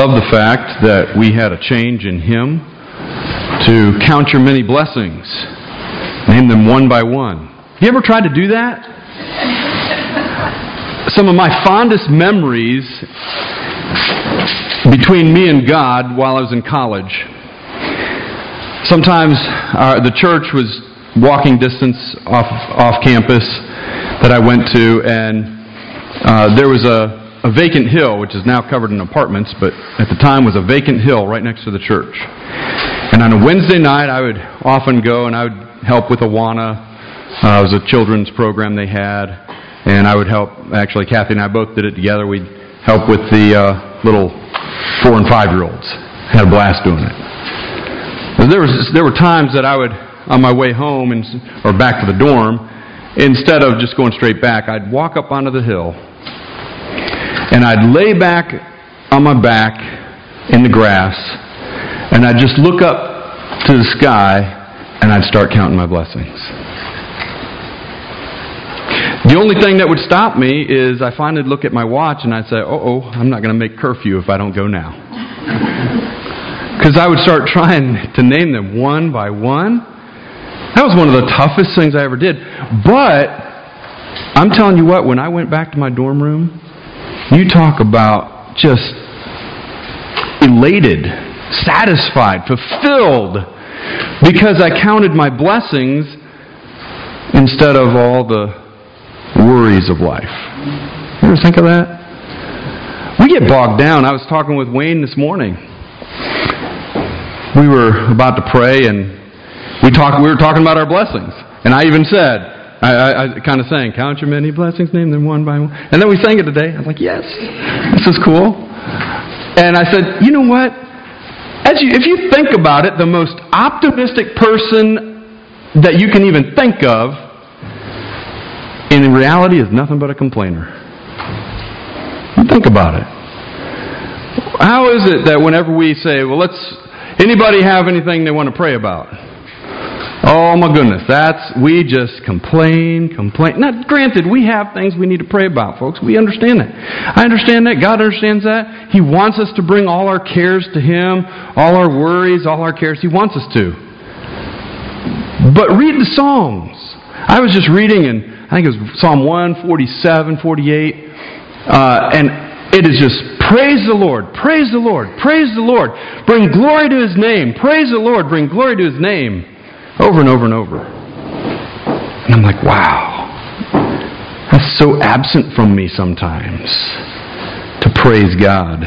love the fact that we had a change in hymn to count your many blessings. Name them one by one. You ever tried to do that? Some of my fondest memories between me and God while I was in college. Sometimes the church was walking distance off campus that I went to, and there was a vacant hill, which is now covered in apartments, but at the time was a vacant hill right next to the church. And on a Wednesday night, I would often go and I would help with Awana. It was a children's program they had, and I would help. Actually, Kathy and I both did it together. We'd help with the little 4 and 5-year-olds. Had a blast doing it. There were times that I would, on my way home or back to the dorm, instead of just going straight back, I'd walk up onto the hill. And I'd lay back on my back in the grass, and I'd just look up to the sky, and I'd start counting my blessings. The only thing that would stop me is I finally look at my watch, and I'd say, I'm not going to make curfew if I don't go now. Because I would start trying to name them one by one. That was one of the toughest things I ever did. But I'm telling you what, when I went back to my dorm room, you talk about just elated, satisfied, fulfilled, because I counted my blessings instead of all the worries of life. You ever think of that? We get bogged down. I was talking with Wayne this morning. We were about to pray, and we were talking about our blessings. And I even said, I kind of sang, count your many blessings, name them one by one. And then we sang it today. I was like, yes, this is cool. And I said, you know what? If you think about it, the most optimistic person that you can even think of, in reality, is nothing but a complainer. Think about it. How is it that whenever we say, well, anybody have anything they want to pray about? Oh my goodness, we just complain. Now, granted, we have things we need to pray about, folks. We understand that. I understand that. God understands that. He wants us to bring all our cares to Him, all our worries, all our cares. He wants us to. But read the Psalms. I was just reading, and I think it was Psalm 147, 48, and it is just, praise the Lord, praise the Lord, praise the Lord. Bring glory to His name. Praise the Lord, bring glory to His name. Over and over and over. And I'm like, wow. That's so absent from me sometimes, to praise God.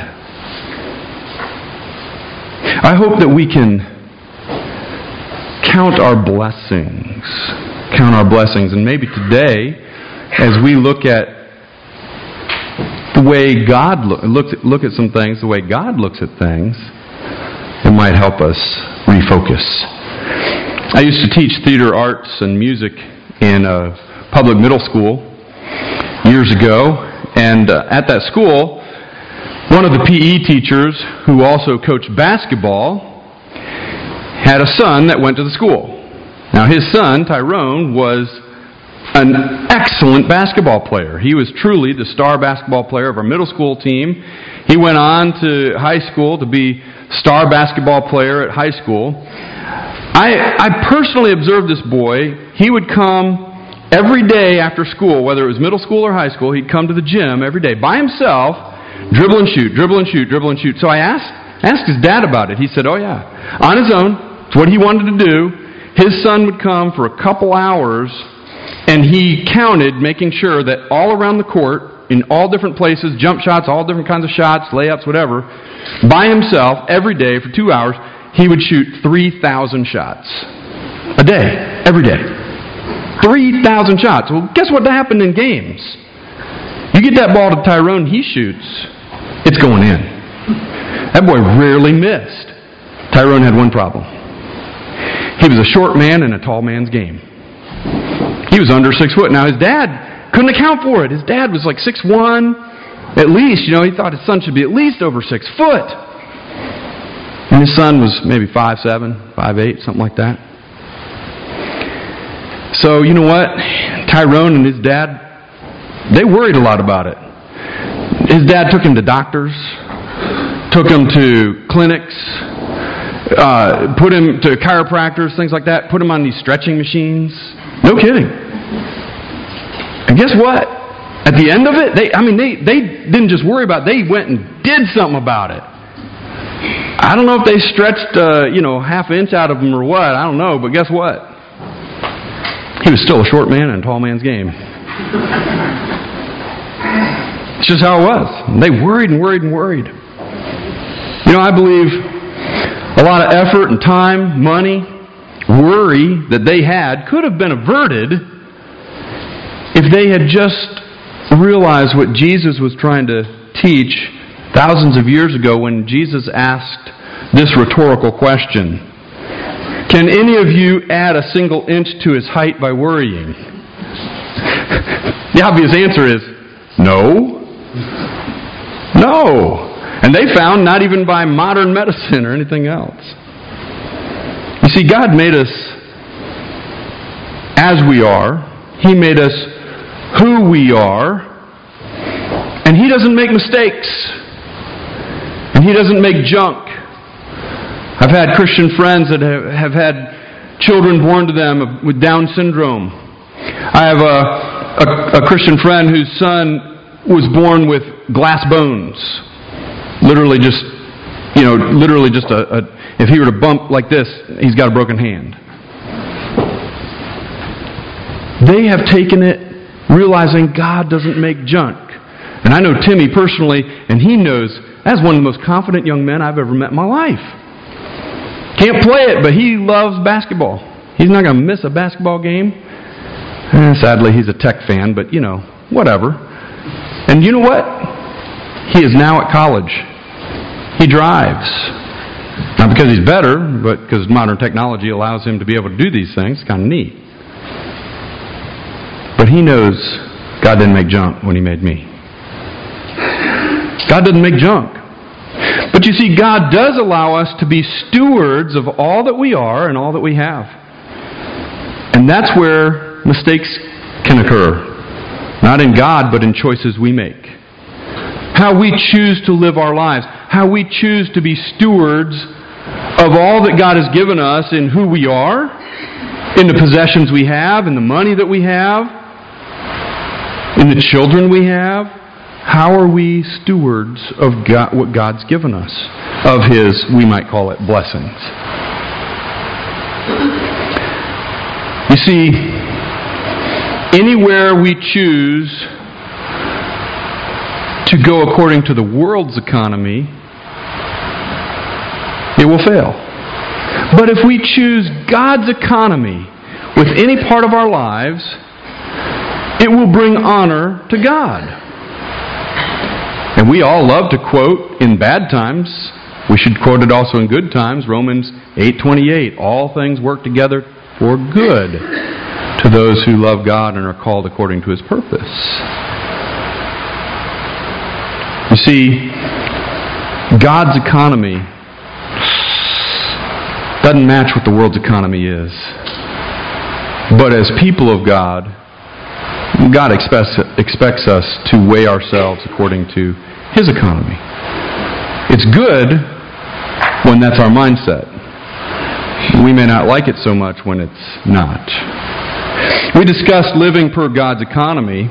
I hope that we can count our blessings. And maybe today, as we look at the way God look at some things, the way God looks at things, it might help us refocus. I used to teach theater arts and music in a public middle school years ago, and at that school, one of the PE teachers who also coached basketball had a son that went to the school. Now his son, Tyrone, was an excellent basketball player. He was truly the star basketball player of our middle school team. He went on to high school to be star basketball player at high school. I personally observed this boy. He would come every day after school, whether it was middle school or high school. He'd come to the gym every day by himself, dribble and shoot, dribble and shoot, dribble and shoot. So I asked his dad about it. He said, oh yeah, on his own. It's what he wanted to do. His son would come for a couple hours, and he counted, making sure that all around the court, in all different places, jump shots, all different kinds of shots, layups, whatever, by himself every day for 2 hours, he would shoot 3,000 shots a day, every day. 3,000 shots. Well, guess what happened in games? You get that ball to Tyrone, he shoots, it's going in. That boy rarely missed. Tyrone had one problem. He was a short man in a tall man's game. He was under 6 foot. Now his dad couldn't account for it. His dad was like 6'1", at least. He thought his son should be at least over 6 foot. And his son was maybe 5'7", 5'8", something like that. So, you know what? Tyrone and his dad, they worried a lot about it. His dad took him to doctors, took him to clinics, put him to chiropractors, things like that, put him on these stretching machines. No kidding. And guess what? At the end of it, they didn't just worry about it, they went and did something about it. I don't know if they stretched, half an inch out of him or what, I don't know, but guess what? He was still a short man in a tall man's game. It's just how it was. They worried and worried and worried. I believe a lot of effort and time, money, worry that they had could have been averted if they had just realized what Jesus was trying to teach thousands of years ago when Jesus asked this rhetorical question. Can any of you add a single inch to his height by worrying? The obvious answer is no. No. And they found not even by modern medicine or anything else. You see, God made us as we are. He made us who we are. And He doesn't make mistakes. And He doesn't make junk. I've had Christian friends that have had children born to them with Down syndrome. I have a Christian friend whose son was born with glass bones. Literally just if he were to bump like this, he's got a broken hand. They have taken it realizing God doesn't make junk. And I know Timmy personally, and he knows that's one of the most confident young men I've ever met in my life. Can't play it, but he loves basketball. He's not going to miss a basketball game. Sadly, he's a Tech fan, but whatever. And you know what? He is now at college. He drives. Not because he's better, but because modern technology allows him to be able to do these things. It's kind of neat. But he knows God didn't make junk when He made me. God doesn't make junk. But you see, God does allow us to be stewards of all that we are and all that we have. And that's where mistakes can occur. Not in God, but in choices we make. How we choose to live our lives. How we choose to be stewards of all that God has given us in who we are, in the possessions we have, in the money that we have, in the children we have. How are we stewards of God, what God's given us, of His, we might call it, blessings? You see, anywhere we choose to go according to the world's economy, it will fail. But if we choose God's economy with any part of our lives, it will bring honor to God. And we all love to quote in bad times. We should quote it also in good times. Romans 8:28. All things work together for good to those who love God and are called according to His purpose. You see, God's economy doesn't match what the world's economy is. But as people of God, God expects us to weigh ourselves according to His economy. It's good when that's our mindset. We may not like it so much when it's not. We discussed living per God's economy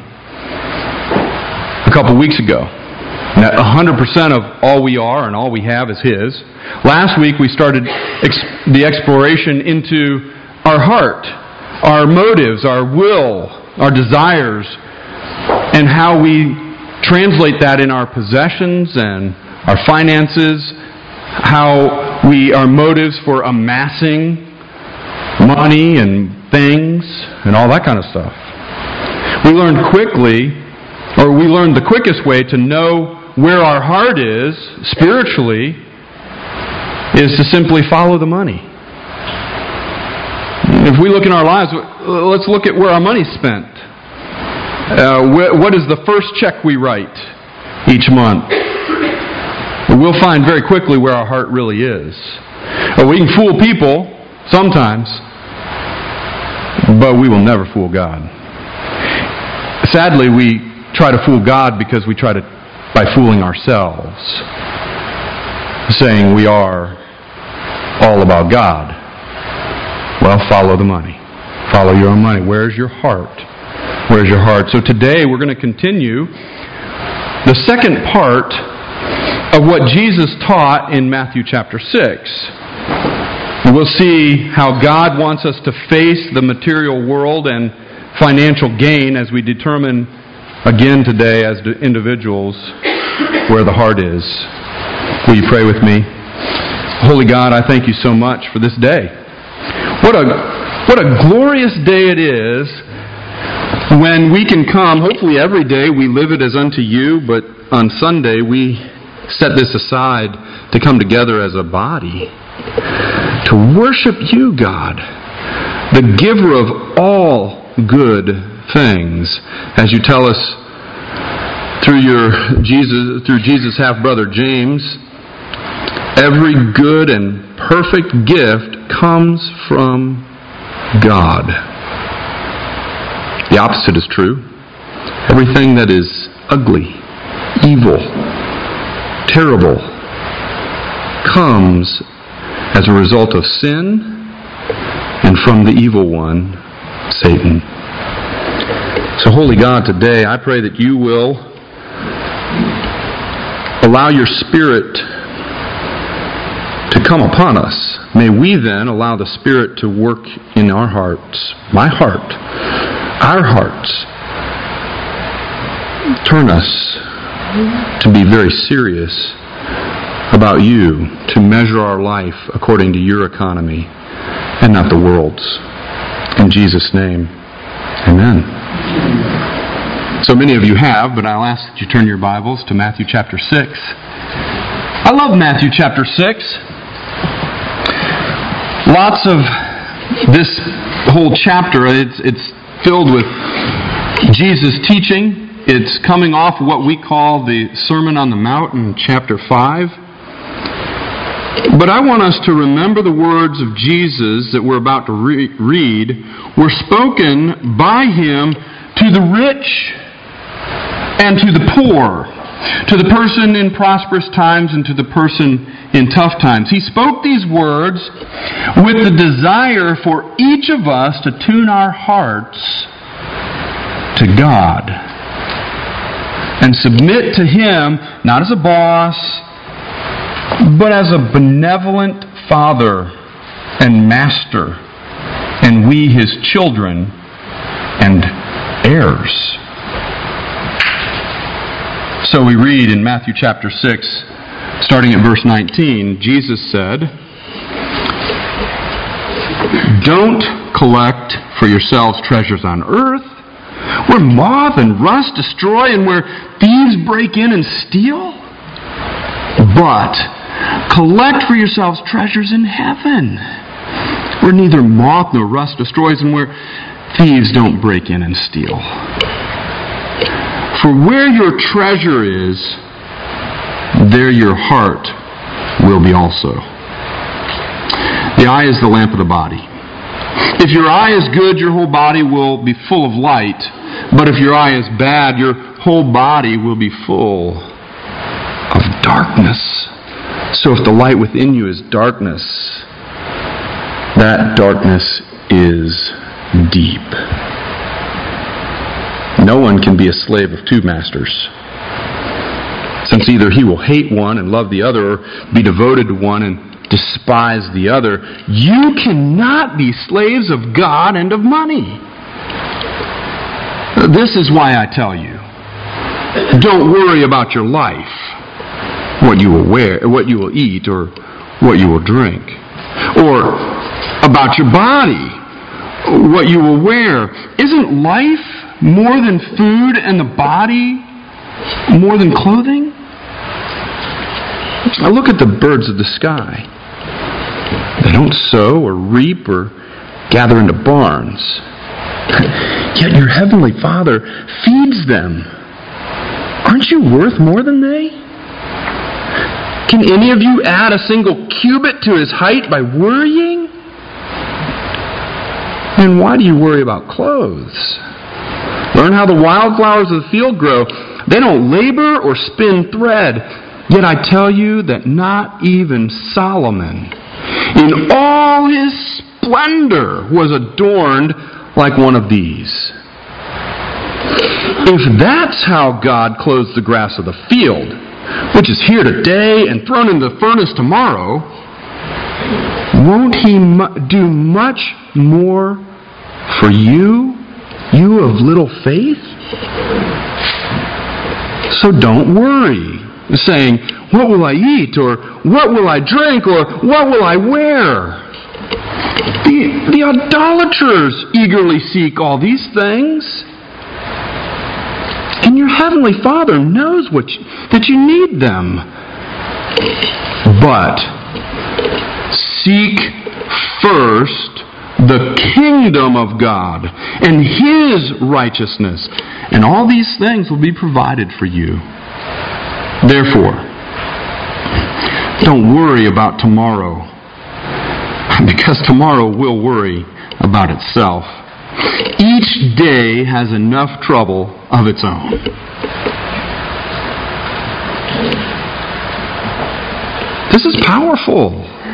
a couple weeks ago. That 100% of all we are and all we have is His. Last week we started the exploration into our heart, our motives, our will, our desires, and how we translate that in our possessions and our finances, how our motives for amassing money and things and all that kind of stuff. We learned the quickest way to know where our heart is spiritually is to simply follow the money. If we look in our lives, let's look at where our money's spent. What is the first check we write each month? We'll find very quickly where our heart really is. We can fool people sometimes, but we will never fool God. Sadly, we try to fool God because we try to by fooling ourselves. saying we are all about God. Well, follow the money. Follow your own money. Where's your heart? Where's your heart? So today we're going to continue the second part of what Jesus taught in Matthew chapter 6. We'll see how God wants us to face the material world and financial gain as we determine again today as individuals where the heart is. Will you pray with me? Holy God, I thank you so much for this day. What a glorious day it is when we can come. Hopefully every day we live it as unto you, but on Sunday we set this aside to come together as a body to worship you, God, the giver of all good things, as you tell us through Jesus' half-brother James. Every good and perfect gift comes from God. The opposite is true. Everything that is ugly, evil, terrible, comes as a result of sin and from the evil one, Satan. So, Holy God, today I pray that you will allow your Spirit to come upon us. May we then allow the Spirit to work in our hearts, my heart, our hearts. Turn us to be very serious about you, to measure our life according to your economy and not the world's. In Jesus' name, amen. So many of you have, but I'll ask that you turn your Bibles to Matthew chapter 6. I love Matthew chapter 6. Lots of this whole chapter, it's filled with Jesus' teaching. It's coming off what we call the Sermon on the Mount in chapter 5. But I want us to remember the words of Jesus that we're about to read were spoken by Him to the rich and to the poor, to the person in prosperous times and to the person in tough times. He spoke these words with the desire for each of us to tune our hearts to God and submit to Him, not as a boss, but as a benevolent Father and Master, and we His children and heirs. So we read in Matthew chapter 6, starting at verse 19, Jesus said, "Don't collect for yourselves treasures on earth, where moth and rust destroy and where thieves break in and steal. But collect for yourselves treasures in heaven, where neither moth nor rust destroys and where thieves don't break in and steal. For where your treasure is, there your heart will be also. The eye is the lamp of the body. If your eye is good, your whole body will be full of light. But if your eye is bad, your whole body will be full of darkness. So if the light within you is darkness, that darkness is deep. No one can be a slave of two masters, since either he will hate one and love the other, or be devoted to one and despise the other. You cannot be slaves of God and of money. This is why I tell you, don't worry about your life, what you will wear, what you will eat, or what you will drink, or about your body, what you will wear. Isn't life more than food and the body more than clothing? Now look at the birds of the sky. They don't sow or reap or gather into barns. Yet your heavenly Father feeds them. Aren't you worth more than they? Can any of you add a single cubit to his height by worrying? And why do you worry about clothes? Learn how the wildflowers of the field grow. They don't labor or spin thread. Yet I tell you that not even Solomon, in all his splendor, was adorned like one of these. If that's how God clothes the grass of the field, which is here today and thrown into the furnace tomorrow, won't He do much more for you, you of little faith? So don't worry, saying, what will I eat, or what will I drink, or what will I wear? The idolaters eagerly seek all these things. And your Heavenly Father knows that you need them. But seek first the kingdom of God and His righteousness, and all these things will be provided for you. Therefore, don't worry about tomorrow, because tomorrow will worry about itself. Each day has enough trouble of its own. This is powerful.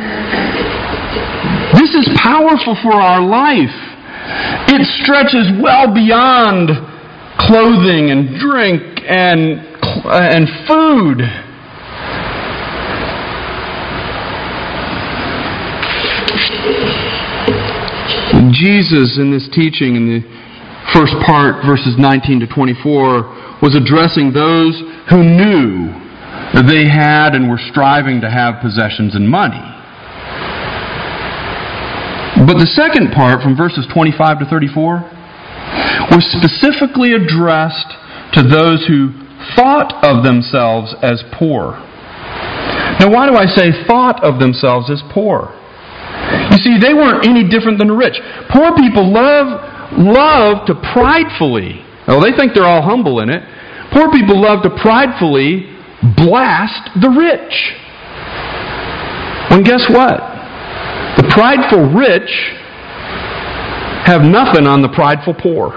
This is powerful for our life. It stretches well beyond clothing and drink and food. Jesus, in this teaching, in the first part, verses 19 to 24, was addressing those who knew that they had and were striving to have possessions and money. But the second part, from verses 25 to 34, was specifically addressed to those who thought of themselves as poor. Now, why do I say thought of themselves as poor? You see, they weren't any different than the rich. Poor people love to pridefully, they think they're all humble in it. Poor people love to pridefully blast the rich. When guess what? The prideful rich have nothing on the prideful poor.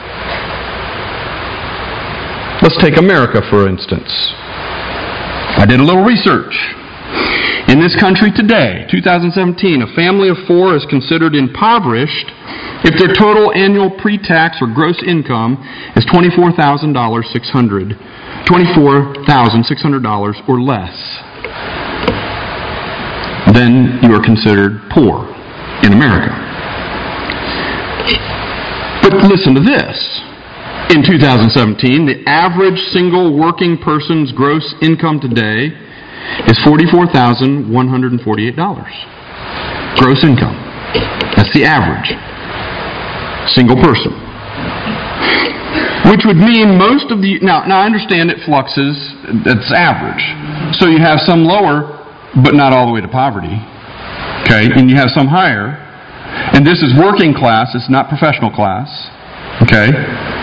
Let's take America, for instance. I did a little research. In this country today, 2017, a family of 4 is considered impoverished if their total annual pre-tax or gross income is $24,600 or less. Then you are considered poor in America. But listen to this. In 2017, the average single working person's gross income today is $44,148. Gross income. That's the average. Single person. Which would mean most of the... Now I understand it fluxes. It's average. So you have some lower, but not all the way to poverty. Okay? And you have some higher. And this is working class. It's not professional class. Okay?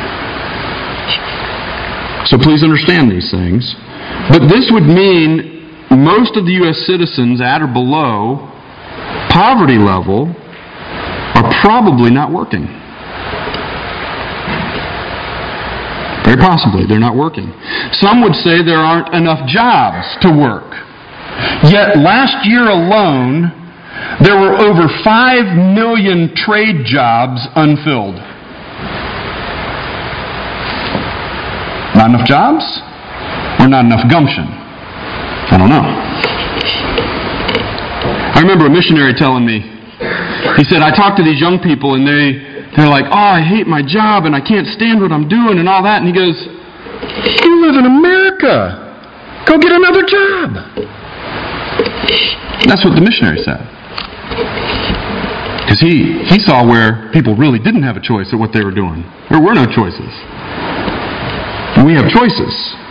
So please understand these things. But this would mean most of the U.S. citizens at or below poverty level are probably not working. Very possibly, they're not working. Some would say there aren't enough jobs to work. Yet last year alone, there were over 5 million trade jobs unfilled. Not enough jobs? Or not enough gumption? I don't know. I remember a missionary telling me, he said, I talk to these young people and they're like, oh, I hate my job and I can't stand what I'm doing and all that. And he goes, you live in America. Go get another job. That's what the missionary said. Because he saw where people really didn't have a choice at what they were doing. There were no choices. And we have choices.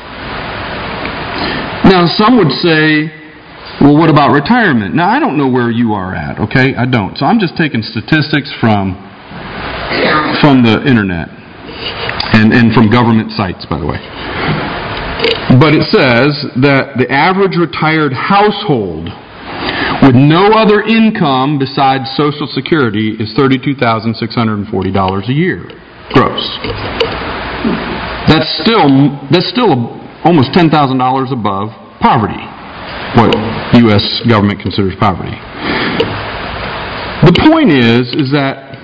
Now, some would say, well, what about retirement? Now, I don't know where you are at, okay? I don't. So I'm just taking statistics from the internet and from government sites, by the way. But it says that the average retired household with no other income besides Social Security is $32,640 a year, gross. That's still almost $10,000 above poverty, what U.S. government considers poverty. The point is that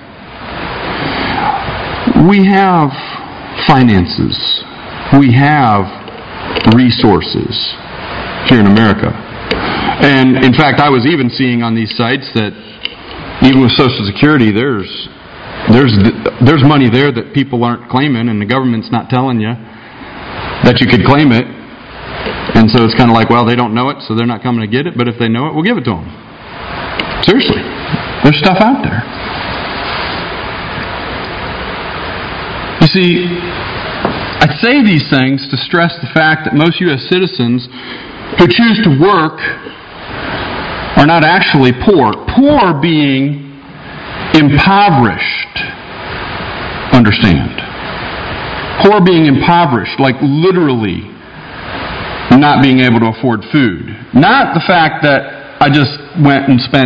we have finances, we have resources here in America. And in fact, I was even seeing on these sites that even with Social Security, there's money there that people aren't claiming, and the government's not telling you that you could claim it. And so it's kind of like, well, they don't know it, so they're not coming to get it, but if they know it, we'll give it to them. Seriously. There's stuff out there. You see, I say these things to stress the fact that most U.S. citizens who choose to work are not actually poor. Poor being impoverished. Understand. Poor being impoverished, like literally not being able to afford food. Not the fact that I just went and spent,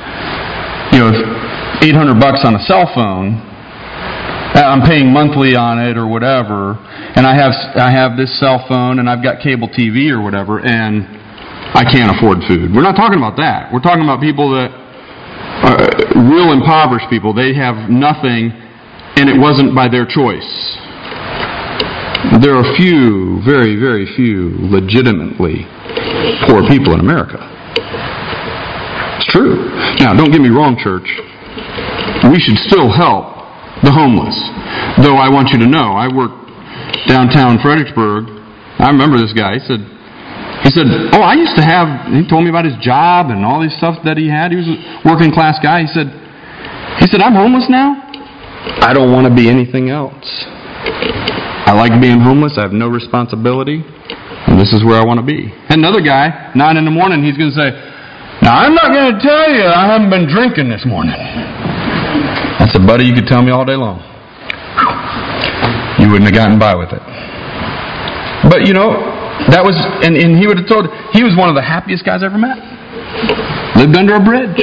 $800 on a cell phone. I'm paying monthly on it or whatever, and I have this cell phone and I've got cable TV or whatever, and I can't afford food. We're not talking about that. We're talking about people that are real impoverished people. They have nothing, and it wasn't by their choice. There are few, very, very few, legitimately poor people in America. It's true. Now, don't get me wrong, church. We should still help the homeless. Though I want you to know, I work downtown Fredericksburg. I remember this guy. He said, he told me about his job and all this stuff that he had. He was a working class guy. He said, I'm homeless now. I don't want to be anything else. I like being homeless. I have no responsibility. And this is where I want to be. And another guy, 9 in the morning, he's going to say, now I'm not going to tell you I haven't been drinking this morning. I said, buddy, you could tell me all day long. You wouldn't have gotten by with it. But that was, and he would have told, he was one of the happiest guys I ever met. Lived under a bridge.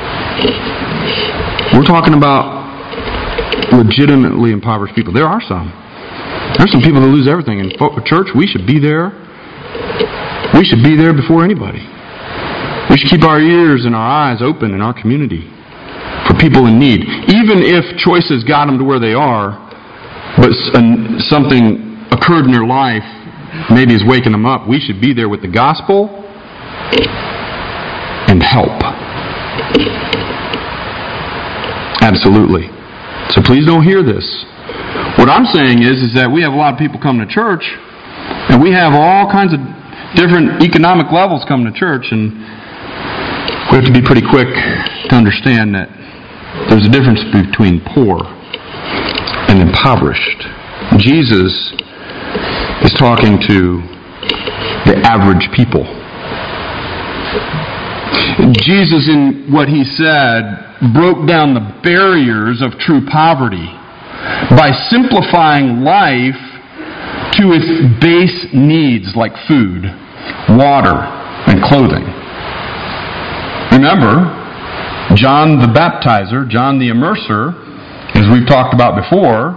We're talking about legitimately impoverished people. There are some. There's some people that lose everything. And church, we should be there. We should be there before anybody. We should keep our ears and our eyes open in our community for people in need. Even if choices got them to where they are, but something occurred in their life, maybe is waking them up, we should be there with the gospel and help. Absolutely. So please don't hear this. What I'm saying is that we have a lot of people coming to church, and we have all kinds of different economic levels coming to church, and we have to be pretty quick to understand that there's a difference between poor and impoverished. Jesus is talking to the average people. Jesus, in what he said, broke down the barriers of true poverty by simplifying life to its base needs like food, water, and clothing. Remember, John the Baptizer, John the Immerser, as we've talked about before,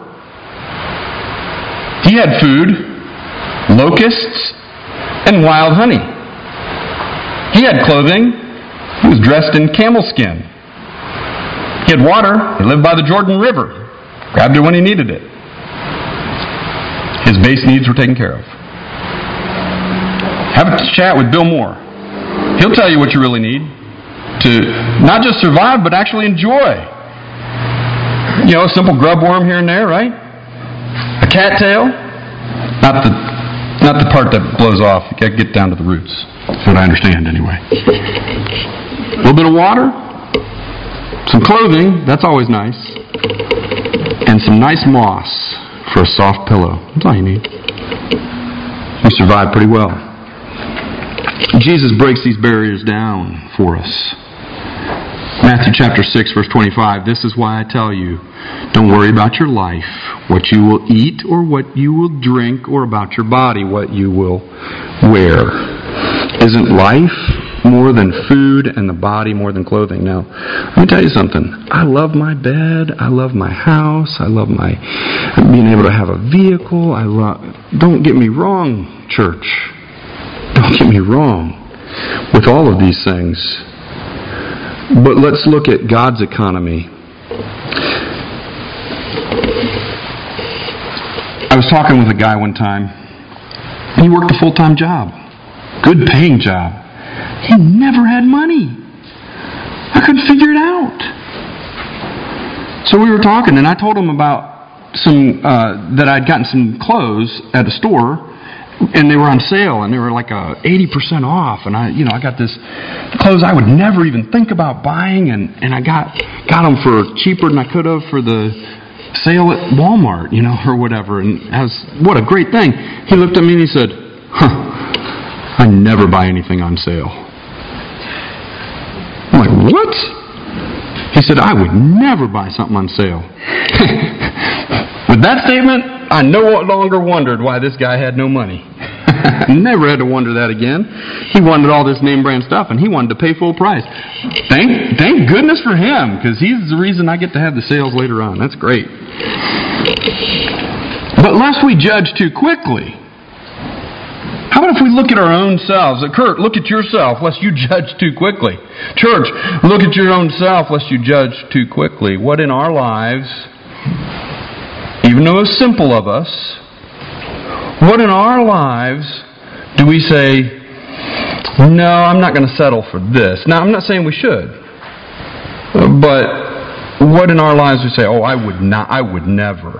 he had food, locusts, and wild honey. He had clothing. He was dressed in camel skin. He had water. He lived by the Jordan River. Grabbed it when he needed it. His base needs were taken care of. Have a chat with Bill Moore. He'll tell you what you really need to not just survive, but actually enjoy. A simple grub worm here and there, right? A cattail. Not the part that blows off. You got to get down to the roots. That's what I understand, anyway. A little bit of water, some clothing. That's always nice, and some nice moss for a soft pillow. That's all you need. You survive pretty well. Jesus breaks these barriers down for us. Matthew chapter 6, verse 25, this is why I tell you, don't worry about your life, what you will eat or what you will drink, or about your body, what you will wear. Isn't life more than food and the body more than clothing? Now, let me tell you something. I love my bed. I love my house. I love my being able to have a vehicle. Don't get me wrong, church. Don't get me wrong with all of these things. But let's look at God's economy. I was talking with a guy one time. He worked a full-time job. Good paying job. He never had money. I couldn't figure it out. So we were talking, and I told him about that I'd gotten some clothes at a store, and they were on sale, and they were like 80% off. And I got this clothes I would never even think about buying, and I got them for cheaper than I could have for the sale at Walmart, or whatever. And what a great thing. He looked at me and he said, I never buy anything on sale. I'm like, what? He said, I would never buy something on sale. With that statement, I no longer wondered why this guy had no money. Never had to wonder that again. He wanted all this name brand stuff, and he wanted to pay full price. Thank goodness for him, because he's the reason I get to have the sales later on. That's great. But lest we judge too quickly, how about if we look at our own selves? Kurt, look at yourself, lest you judge too quickly. Church, look at your own self, lest you judge too quickly. What in our lives, even the most simple of us, what in our lives do we say, no, I'm not going to settle for this? Now, I'm not saying we should. But what in our lives we say, oh, I would never.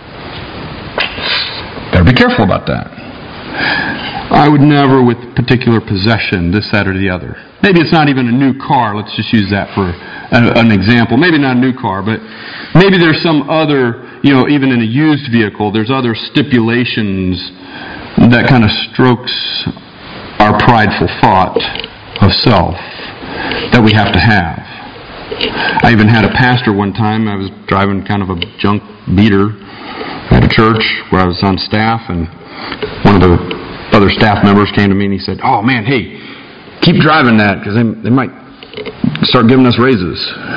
Better be careful about that. I would never with particular possession, this, that, or the other. Maybe it's not even a new car. Let's just use that for an example. Maybe not a new car, but maybe there's some other, even in a used vehicle, there's other stipulations that kind of strokes our prideful thought of self that we have to have. I even had a pastor one time. I was driving kind of a junk beater at a church where I was on staff, and one of the other staff members came to me and he said, oh man, hey, keep driving that because they might start giving us raises.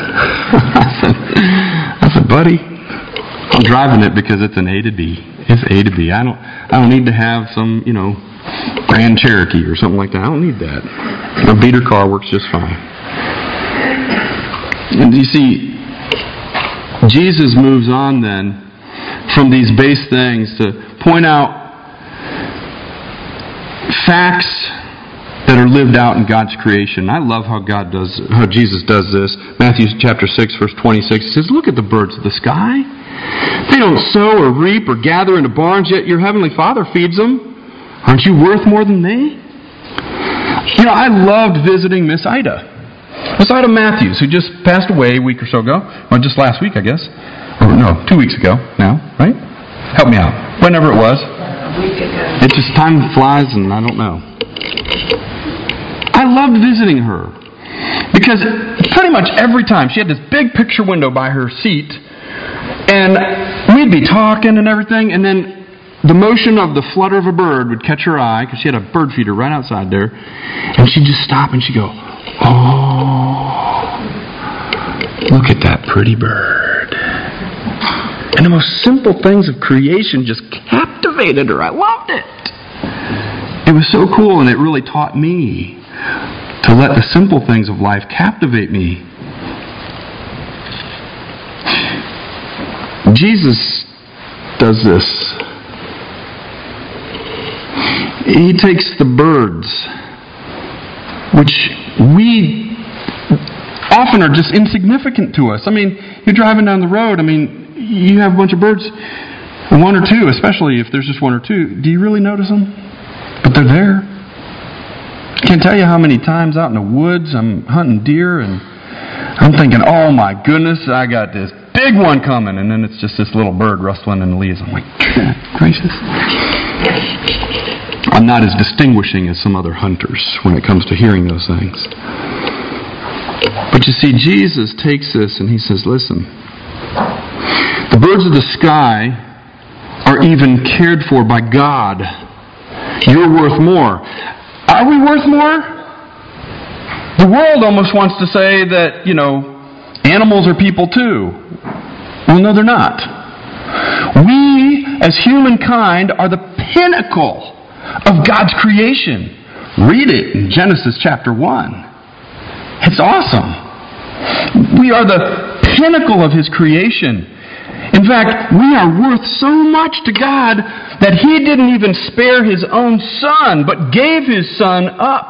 I said, buddy, I'm driving it because it's an A to B. It's A to B. I don't need to have some, Grand Cherokee or something like that. I don't need that. A beater car works just fine. And you see, Jesus moves on then from these base things to point out facts that are lived out in God's creation. I love how Jesus does this. Matthew chapter 6, verse 26 says, look at the birds of the sky. They don't sow or reap or gather into barns, yet your heavenly Father feeds them. Aren't you worth more than they? I loved visiting Miss Ida. Miss Ida Matthews, who just passed away a week or so ago. Well, just last week, I guess. Or no, 2 weeks ago now, right? Help me out. Whenever it was. A week ago. It just, time flies and I don't know. I loved visiting her. Because pretty much every time, she had this big picture window by her seat, and we'd be talking and everything, and then the motion of the flutter of a bird would catch her eye, because she had a bird feeder right outside there, and she'd just stop and she'd go, oh, look at that pretty bird. And the most simple things of creation just captivated her. I loved it. It was so cool, and it really taught me to let the simple things of life captivate me. Jesus does this. He takes the birds, which we often are just insignificant to us. I mean, you're driving down the road, you have a bunch of birds, one or two, especially if there's just one or two. Do you really notice them? But they're there. I can't tell you how many times out in the woods I'm hunting deer and I'm thinking, oh my goodness, I got this big one coming, and then it's just this little bird rustling in the leaves. I'm like, God gracious. I'm not as distinguishing as some other hunters when it comes to hearing those things. But you see, Jesus takes this and he says, listen, the birds of the sky are even cared for by God. You're worth more. Are we worth more? The world almost wants to say that, animals are people too. Well, no, they're not. We, as humankind, are the pinnacle of God's creation. Read it in Genesis chapter 1. It's awesome. We are the pinnacle of His creation. In fact, we are worth so much to God that He didn't even spare His own Son, but gave His Son up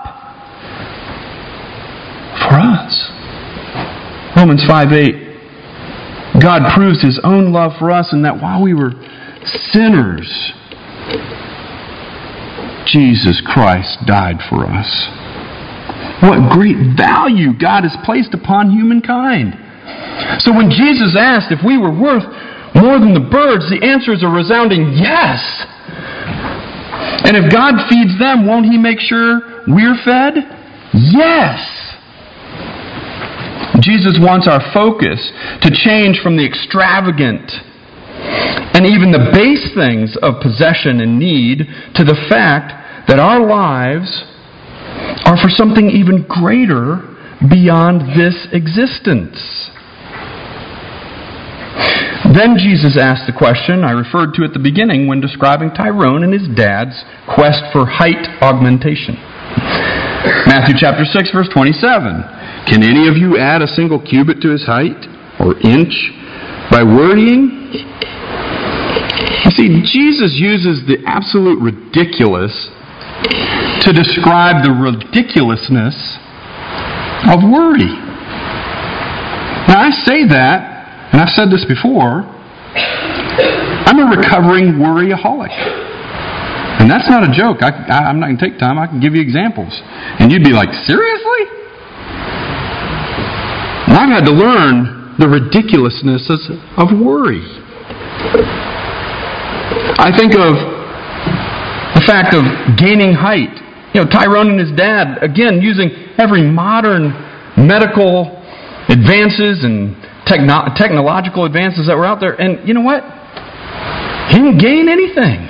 for us. Romans 5:8. God proves His own love for us in that while we were sinners, Jesus Christ died for us. What great value God has placed upon humankind. So when Jesus asked if we were worth more than the birds, the answer is a resounding yes. And if God feeds them, won't He make sure we're fed? Yes. Jesus wants our focus to change from the extravagant and even the base things of possession and need to the fact that our lives are for something even greater beyond this existence. Then Jesus asked the question I referred to at the beginning when describing Tyrone and his dad's quest for height augmentation. Matthew chapter 6, verse 27. Can any of you add a single cubit to his height or inch by worrying? You see, Jesus uses the absolute ridiculous to describe the ridiculousness of worry. Now I say that, and I've said this before, I'm a recovering worryaholic. And that's not a joke. I'm not going to take time. I can give you examples. And you'd be like, seriously? And I've had to learn the ridiculousness of worry. I think of the fact of gaining height. Tyrone and his dad, again, using every modern medical advances and technological advances that were out there. And you know what? He didn't gain anything.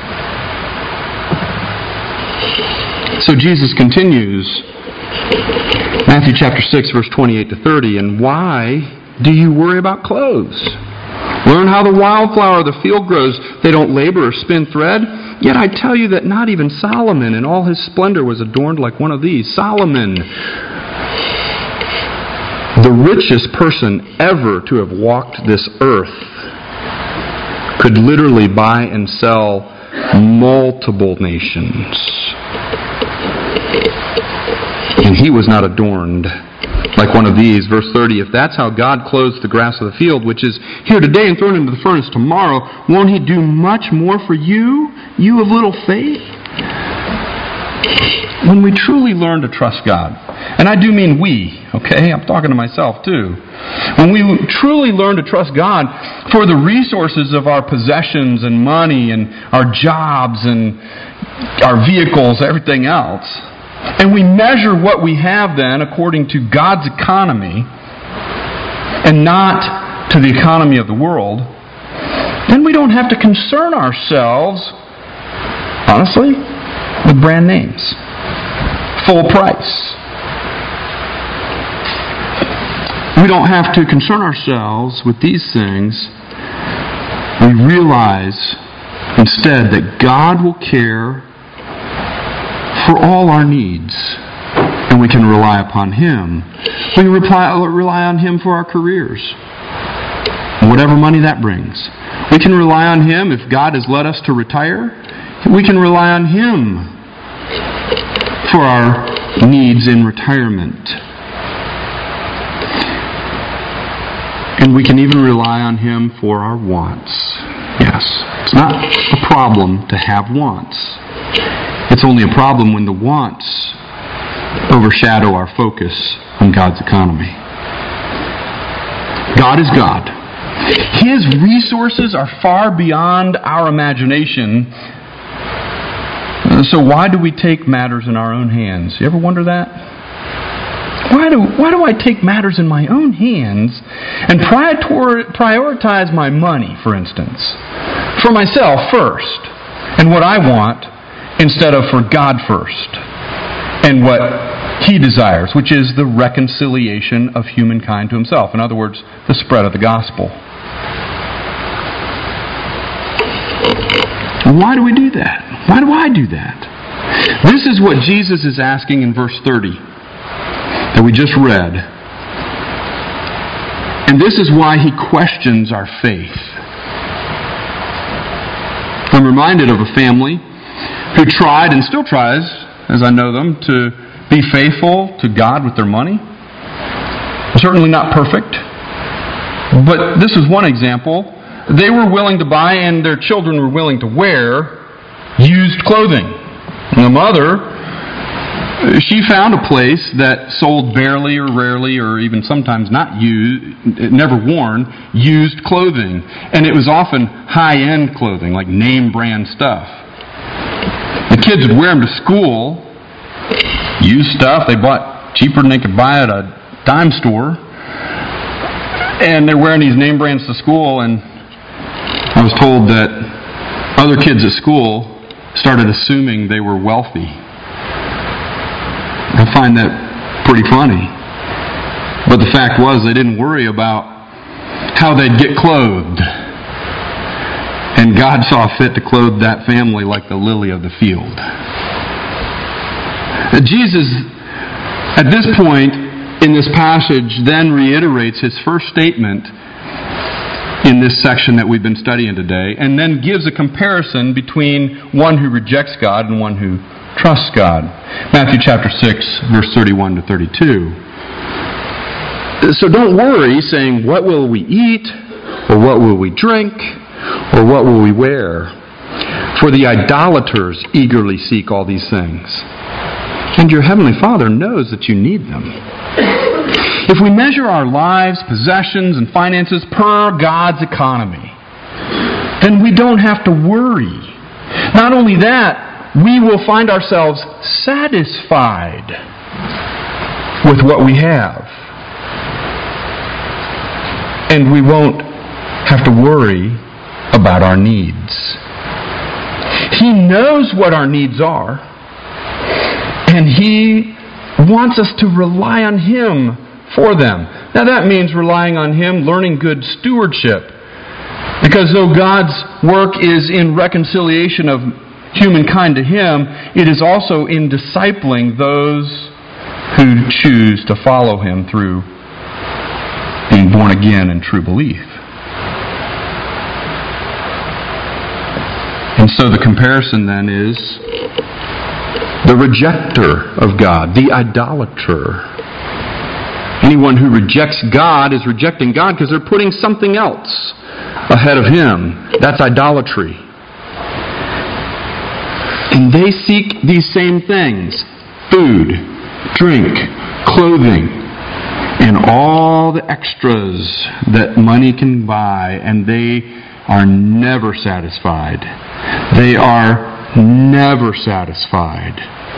So Jesus continues, Matthew chapter 6, verse 28 to 30, and why do you worry about clothes? Learn how the wildflower of the field grows. They don't labor or spin thread. Yet I tell you that not even Solomon in all his splendor was adorned like one of these. Solomon, the richest person ever to have walked this earth, could literally buy and sell multiple nations. And he was not adorned like one of these. Verse 30, if that's how God clothes the grass of the field, which is here today and thrown into the furnace tomorrow, won't He do much more for you, you of little faith? When we truly learn to trust God, and I do mean we, okay? I'm talking to myself too. When we truly learn to trust God for the resources of our possessions and money and our jobs and our vehicles, everything else, and we measure what we have then according to God's economy and not to the economy of the world, then we don't have to concern ourselves, honestly, with brand names, full price. We don't have to concern ourselves with these things. We realize instead that God will care for all our needs, and we can rely upon Him. We rely on Him for our careers, whatever money that brings. We can rely on Him if God has led us to retire. We can rely on Him for our needs in retirement. And we can even rely on Him for our wants. Yes, it's not a problem to have wants. It's only a problem when the wants overshadow our focus on God's economy. God is God. His resources are far beyond our imagination. So why do we take matters in our own hands? You ever wonder that? Why do I take matters in my own hands and prioritize my money, for instance, for myself first and what I want, instead of for God first and what He desires, which is the reconciliation of humankind to Himself. In other words, the spread of the gospel. Why do we do that? Why do I do that? This is what Jesus is asking in verse 30 that we just read. And this is why he questions our faith. I'm reminded of a family who tried and still tries, as I know them, to be faithful to God with their money. Certainly not perfect. But this is one example. They were willing to buy, and their children were willing to wear, used clothing. And the mother, she found a place that sold barely or rarely or even sometimes not used, never worn, used clothing. And it was often high-end clothing, like name brand stuff. The kids would wear them to school, used stuff they bought cheaper than they could buy at a dime store. And they're wearing these name brands to school, and I was told that other kids at school started assuming they were wealthy. I find that pretty funny. But the fact was, they didn't worry about how they'd get clothed. And God saw fit to clothe that family like the lily of the field. Jesus, at this point in this passage, then reiterates his first statement in this section that we've been studying today, and then gives a comparison between one who rejects God and one who trusts God. Matthew chapter 6, verse 31 to 32. So don't worry, saying, what will we eat? Or what will we drink? Or what will we wear? For the idolaters eagerly seek all these things. And your heavenly Father knows that you need them. If we measure our lives, possessions, and finances per God's economy, then we don't have to worry. Not only that, we will find ourselves satisfied with what we have. And we won't have to worry about our needs. He knows what our needs are, and He wants us to rely on Him for them. Now that means relying on Him, learning good stewardship. Because though God's work is in reconciliation of humankind to Him, it is also in discipling those who choose to follow Him through being born again in true belief. And so the comparison then is the rejecter of God, the idolater. Anyone who rejects God is rejecting God because they're putting something else ahead of Him. That's idolatry. And they seek these same things: food, drink, clothing, and all the extras that money can buy, and they are never satisfied. They are never satisfied.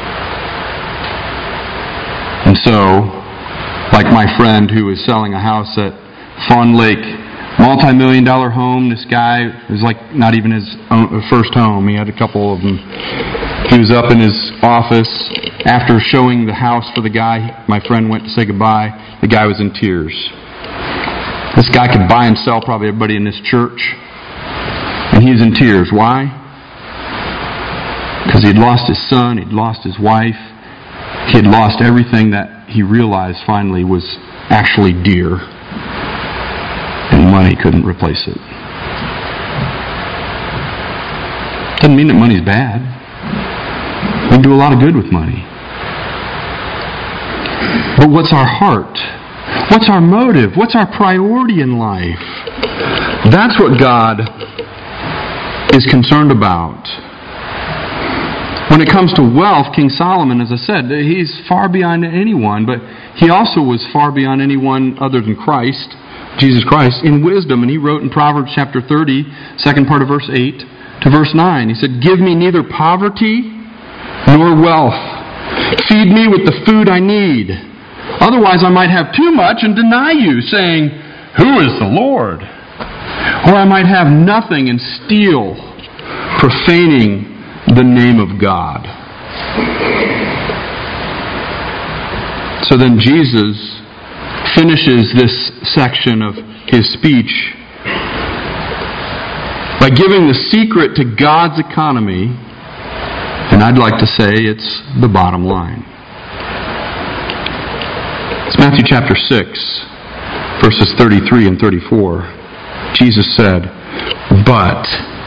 And so, like my friend who was selling a house at Fawn Lake, multi-million-dollar home. This guy was like not even his first home. He had a couple of them. He was up in his office after showing the house for the guy. My friend went to say goodbye. The guy was in tears. This guy could buy and sell probably everybody in this church, and he was in tears. Why? Because he'd lost his son, he'd lost his wife, he had lost everything that he realized finally was actually dear, and money couldn't replace it. Doesn't mean that money's bad. We can do a lot of good with money. But what's our heart? What's our motive? What's our priority in life? That's what God is concerned about. When it comes to wealth, King Solomon, as I said, he's far beyond anyone, but he also was far beyond anyone other than Christ, Jesus Christ, in wisdom. And he wrote in Proverbs chapter 30, second part of verse 8 to verse 9, he said, "Give me neither poverty nor wealth. Feed me with the food I need. Otherwise I might have too much and deny you, saying, 'Who is the Lord?' Or I might have nothing and steal, profaning the name of God." So then Jesus finishes this section of his speech by giving the secret to God's economy And I'd like to say it's the bottom line. It's Matthew chapter 6, verses 33 and 34. Jesus said, "But,"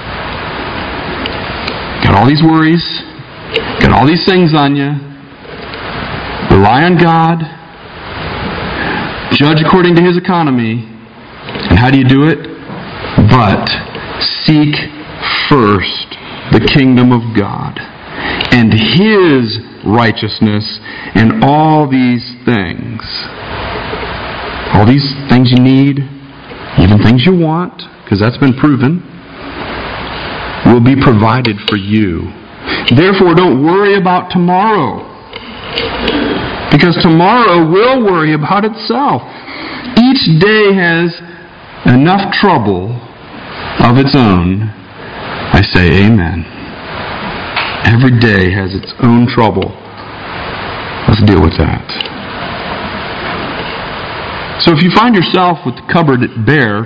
got all these worries, got all these things on you, rely on God, judge according to His economy, and how do you do it? But seek first the kingdom of God and His righteousness, and all these things you need, even things you want, because that's been proven, will be provided for you. Therefore, don't worry about tomorrow, because tomorrow will worry about itself. Each day has enough trouble of its own. I say amen. Every day has its own trouble. Let's deal with that. So if you find yourself with the cupboard bare,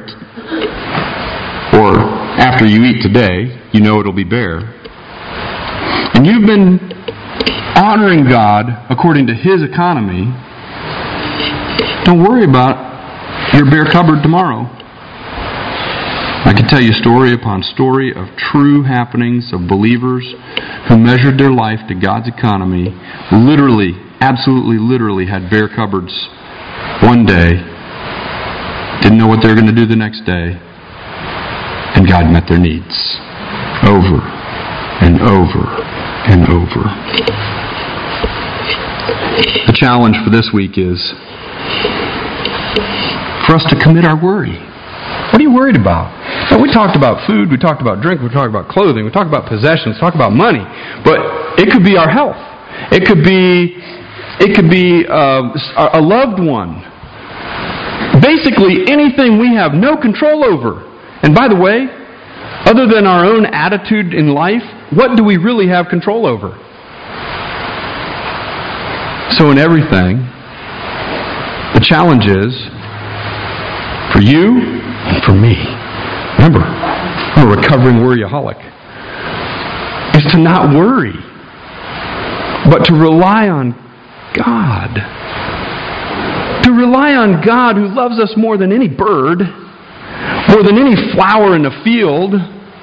or after you eat today, you know it'll be bare, and you've been honoring God according to His economy, don't worry about your bare cupboard tomorrow. I could tell you story upon story of true happenings of believers who measured their life to God's economy, literally, absolutely literally had bare cupboards one day, didn't know what they were going to do the next day, and God met their needs over and over and over. The challenge for this week is for us to commit our worry. What are you worried about? Well, we talked about food, we talked about drink, we talked about clothing, we talked about possessions, talked about money. But it could be our health. It could be a loved one. Basically, anything we have no control over. And by the way, other than our own attitude in life, what do we really have control over? So in everything, the challenge is for you and for me. Remember, I'm a recovering worryaholic. Is to not worry, but to rely on God. To rely on God who loves us more than any bird, more than any flower in the field.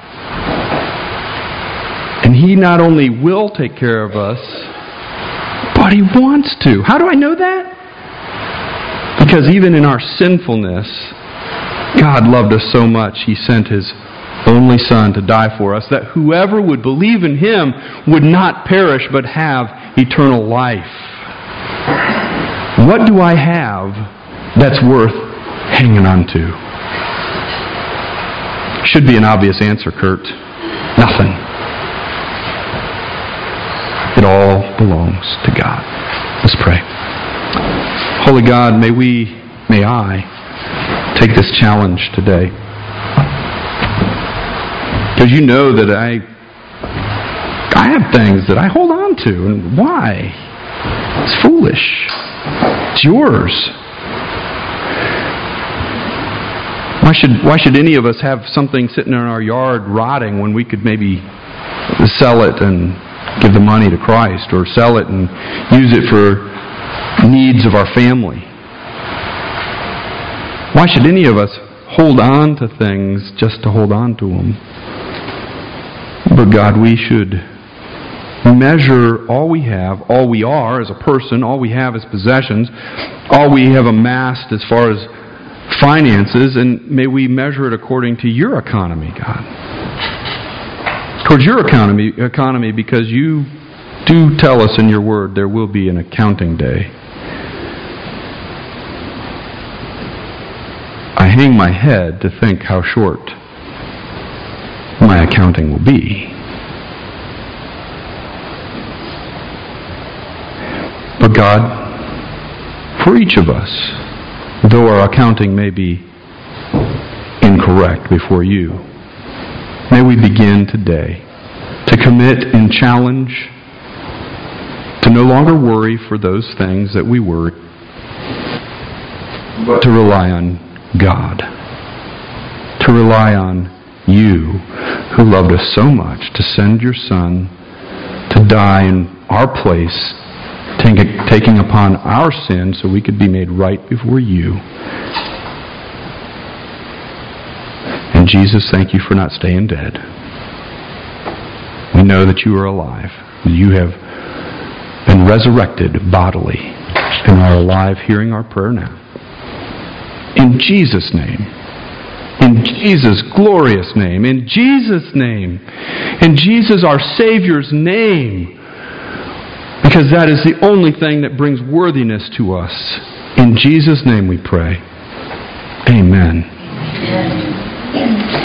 And He not only will take care of us, but He wants to. How do I know that? Because even in our sinfulness, God loved us so much, He sent His only Son to die for us, that whoever would believe in Him would not perish but have eternal life. What do I have that's worth hanging on to? Should be an obvious answer, Kurt. Nothing. It all belongs to God. Let's pray. Holy God, may I take this challenge today. Because you know that I have things that I hold on to. And why? It's foolish. It's yours. Why should any of us have something sitting in our yard rotting when we could maybe sell it and give the money to Christ, or sell it and use it for needs of our family? Why should any of us hold on to things just to hold on to them? But God, we should measure all we have, all we are as a person, all we have as possessions, all we have amassed as far as finances, and may we measure it according to your economy, God. Towards your economy, because you do tell us in your word there will be an accounting day. I hang my head to think how short my accounting will be. But God, for each of us, though our accounting may be incorrect before you, may we begin today to commit and challenge to no longer worry for those things that we worry, but to rely on God, to rely on you who loved us so much to send your Son to die in our place, taking upon our sin so we could be made right before you. And Jesus, thank you for not staying dead. We know that you are alive. You have been resurrected bodily and are alive hearing our prayer now. In Jesus' name. In Jesus' glorious name. In Jesus' name. In Jesus, our Savior's name. Because that is the only thing that brings worthiness to us. In Jesus' name we pray. Amen.